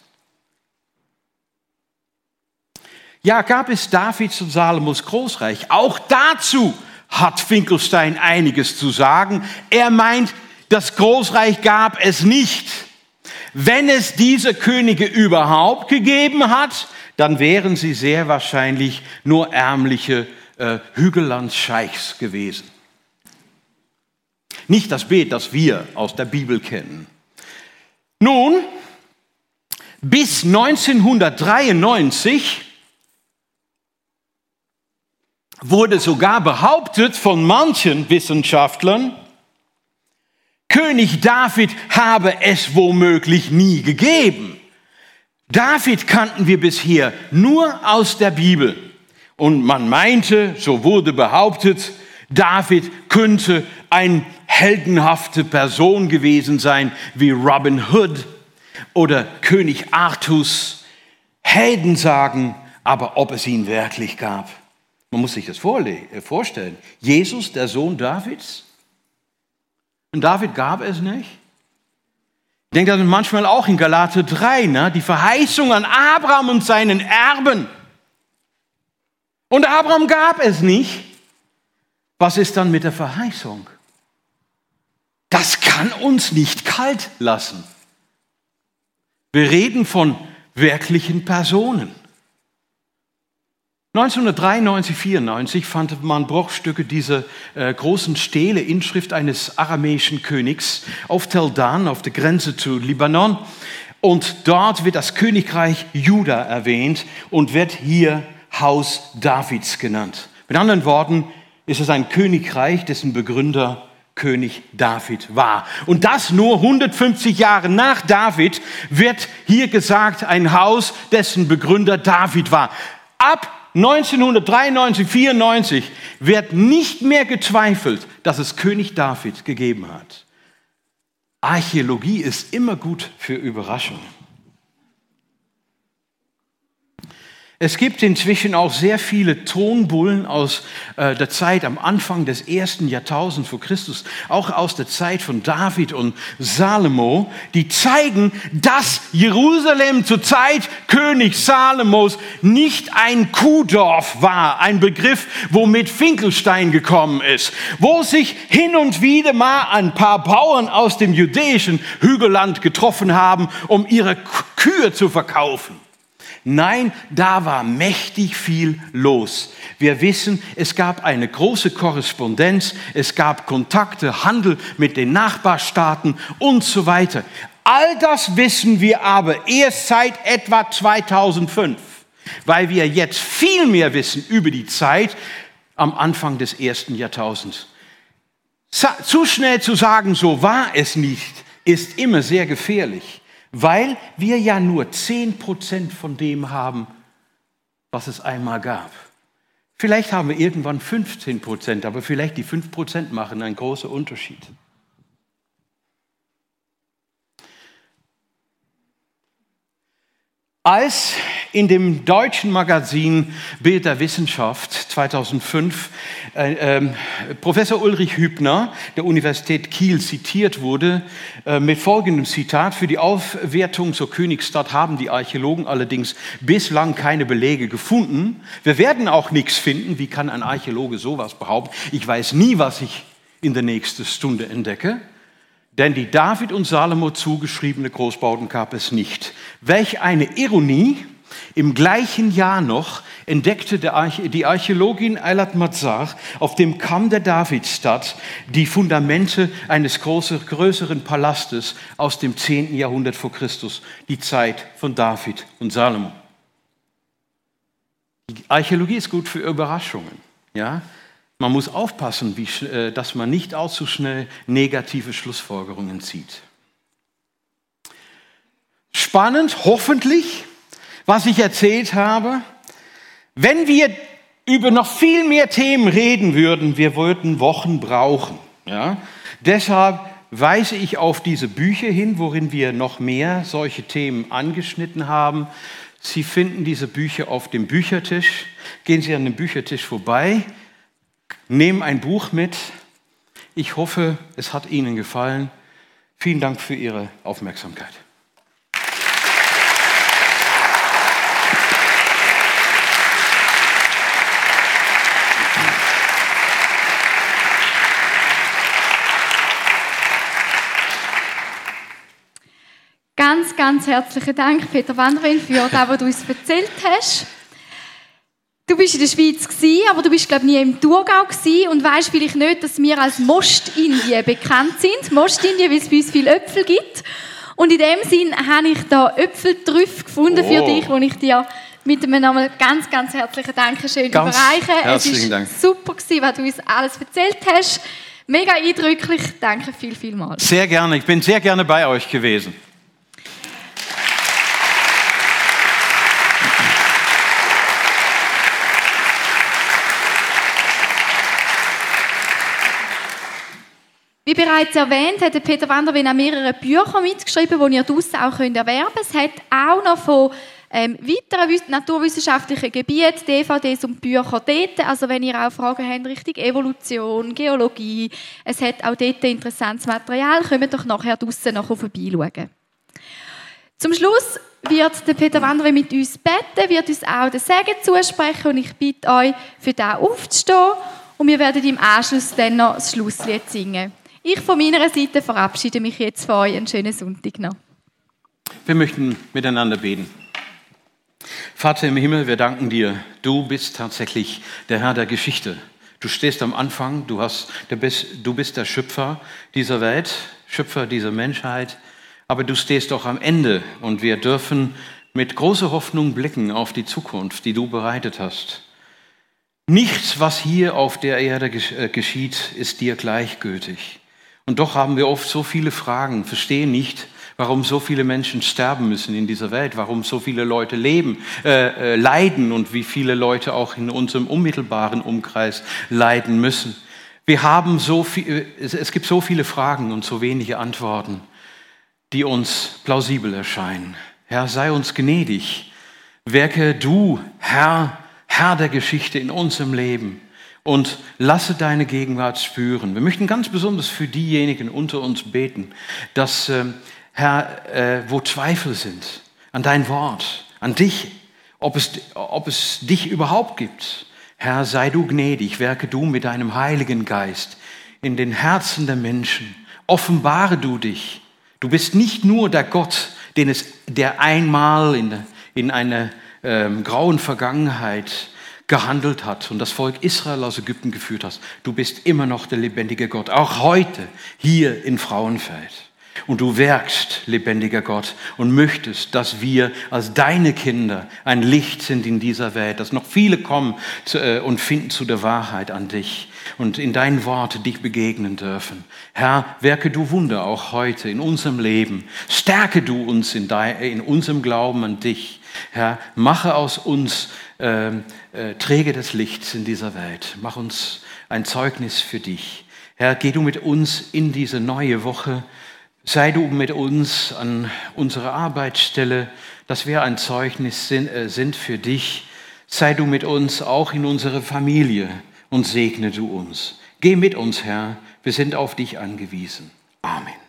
B: Ja, gab es Davids und Salomos Großreich? Auch dazu hat Finkelstein einiges zu sagen. Er meint, das Großreich gab es nicht. Wenn es diese Könige überhaupt gegeben hat, dann wären sie sehr wahrscheinlich nur ärmliche Hügellandscheichs gewesen. Nicht das Bild, das wir aus der Bibel kennen. Nun, bis 1993 wurde sogar behauptet von manchen Wissenschaftlern, König David habe es womöglich nie gegeben. David kannten wir bisher nur aus der Bibel. Und man meinte, so wurde behauptet, David könnte eine heldenhafte Person gewesen sein, wie Robin Hood oder König Artus. Helden sagen, aber ob es ihn wirklich gab. Man muss sich das vorstellen. Jesus, der Sohn Davids. Und David gab es nicht. Ich denke, das ist manchmal auch in Galater 3, die Verheißung an Abraham und seinen Erben. Und Abraham gab es nicht. Was ist dann mit der Verheißung? Das kann uns nicht kalt lassen. Wir reden von wirklichen Personen. 1993, 1994 fand man Bruchstücke dieser großen Stele, Inschrift eines aramäischen Königs auf Tel Dan, auf der Grenze zu Libanon. Und dort wird das Königreich Juda erwähnt und wird hier Haus Davids genannt. Mit anderen Worten ist es ein Königreich, dessen Begründer König David war. Und das nur 150 Jahre nach David wird hier gesagt, ein Haus, dessen Begründer David war. Ab 1993, 94 wird nicht mehr gezweifelt, dass es König David gegeben hat. Archäologie ist immer gut für Überraschungen. Es gibt inzwischen auch sehr viele Tonbullen aus der Zeit am Anfang des 1. Jahrtausends vor Christus, auch aus der Zeit von David und Salomo, die zeigen, dass Jerusalem zur Zeit König Salomos nicht ein Kuhdorf war, ein Begriff, womit Finkelstein gekommen ist, wo sich hin und wieder mal ein paar Bauern aus dem judäischen Hügelland getroffen haben, um ihre Kühe zu verkaufen. Nein, da war mächtig viel los. Wir wissen, es gab eine große Korrespondenz, es gab Kontakte, Handel mit den Nachbarstaaten und so weiter. All das wissen wir aber erst seit etwa 2005, weil wir jetzt viel mehr wissen über die Zeit am Anfang des 1. Jahrtausends. Zu schnell zu sagen, so war es nicht, ist immer sehr gefährlich. Weil wir ja nur 10% von dem haben, was es einmal gab. Vielleicht haben wir irgendwann 15%, aber vielleicht die 5% machen einen großen Unterschied. Als in dem deutschen Magazin Bild der Wissenschaft 2005 Professor Ulrich Hübner der Universität Kiel zitiert wurde mit folgendem Zitat: Für die Aufwertung zur Königsstadt haben die Archäologen allerdings bislang keine Belege gefunden. Wir werden auch nichts finden. Wie kann ein Archäologe sowas behaupten? Ich weiß nie, was ich in der nächsten Stunde entdecke. Denn die David und Salomo zugeschriebene Großbauten gab es nicht. Welch eine Ironie! Im gleichen Jahr noch entdeckte die Archäologin Eilat Mazar auf dem Kamm der Davidstadt die Fundamente eines größeren Palastes aus dem 10. Jahrhundert vor Christus, die Zeit von David und Salomo. Die Archäologie ist gut für Überraschungen, ja? Man muss aufpassen, dass man nicht allzu schnell negative Schlussfolgerungen zieht. Spannend, hoffentlich, was ich erzählt habe. Wenn wir über noch viel mehr Themen reden würden, wir würden Wochen brauchen. Ja? Deshalb weise ich auf diese Bücher hin, worin wir noch mehr solche Themen angeschnitten haben. Sie finden diese Bücher auf dem Büchertisch. Gehen Sie an den Büchertisch vorbei. Nehmen ein Buch mit. Ich hoffe, es hat Ihnen gefallen. Vielen Dank für Ihre Aufmerksamkeit.
A: Ganz, ganz herzlichen Dank, Peter Wanderwil, für das, was du uns erzählt hast. Du bist in der Schweiz gewesen, aber du bist, glaube ich, nie im Thurgau gewesen und weisst vielleicht nicht, dass wir als Most-Indien bekannt sind. Most-Indien, weil es bei uns viele Äpfel gibt. Und in dem Sinn habe ich da Äpfeltrüffel gefunden für dich, wo ich dir mit einem nochmal ganz, ganz herzlichen Dankeschön überreiche.
B: Herzlichen Dank.
A: Es war super gewesen, was du uns alles erzählt hast. Mega eindrücklich. Danke vielmals.
B: Sehr gerne. Ich bin sehr gerne bei euch gewesen.
A: Wie bereits erwähnt, hat Peter Wanderwil auch mehrere Bücher mitgeschrieben, die ihr draussen auch erwerben könnt. Es hat auch noch von weiteren naturwissenschaftlichen Gebieten DVDs und Bücher dort. Also wenn ihr auch Fragen habt Richtung Evolution, Geologie, es hat auch dort interessantes Material. Kommt doch nachher draussen noch vorbeischauen. Zum Schluss wird der Peter Wanderwil mit uns beten, wird uns auch den Segen zusprechen und ich bitte euch, für das aufzustehen und wir werden im Anschluss dann noch das Schlusslied singen. Ich von meiner Seite verabschiede mich jetzt von euch. Einen schönen Sonntag noch.
B: Wir möchten miteinander beten. Vater im Himmel, wir danken dir. Du bist tatsächlich der Herr der Geschichte. Du stehst am Anfang, du bist der Schöpfer dieser Welt, Schöpfer dieser Menschheit, aber du stehst auch am Ende und wir dürfen mit großer Hoffnung blicken auf die Zukunft, die du bereitet hast. Nichts, was hier auf der Erde geschieht, ist dir gleichgültig. Und doch haben wir oft so viele Fragen, verstehen nicht, warum so viele Menschen sterben müssen in dieser Welt, warum so viele Leute leiden und wie viele Leute auch in unserem unmittelbaren Umkreis leiden müssen. Es gibt so viele Fragen und so wenige Antworten, die uns plausibel erscheinen. Herr, sei uns gnädig. Wirke du, Herr der Geschichte in unserem Leben und lasse deine Gegenwart spüren. Wir möchten ganz besonders für diejenigen unter uns beten, dass, Herr, wo Zweifel sind an dein Wort, an dich, ob es dich überhaupt gibt. Herr, sei du gnädig, wirke du mit deinem Heiligen Geist in den Herzen der Menschen. Offenbare du dich. Du bist nicht nur der Gott, der einmal in einer grauen Vergangenheit gehandelt hat und das Volk Israel aus Ägypten geführt hat. Du bist immer noch der lebendige Gott, auch heute hier in Frauenfeld. Und du wirkst, lebendiger Gott, und möchtest, dass wir als deine Kinder ein Licht sind in dieser Welt, dass noch viele kommen und finden zu der Wahrheit an dich und in dein Wort dich begegnen dürfen. Herr, wirke du Wunder auch heute in unserem Leben. Stärke du uns in unserem Glauben an dich. Herr, mache aus uns Träger des Lichts in dieser Welt. Mach uns ein Zeugnis für dich. Herr, geh du mit uns in diese neue Woche. Sei du mit uns an unserer Arbeitsstelle, dass wir ein Zeugnis sind für dich. Sei du mit uns auch in unserer Familie und segne du uns. Geh mit uns, Herr. Wir sind auf dich angewiesen. Amen.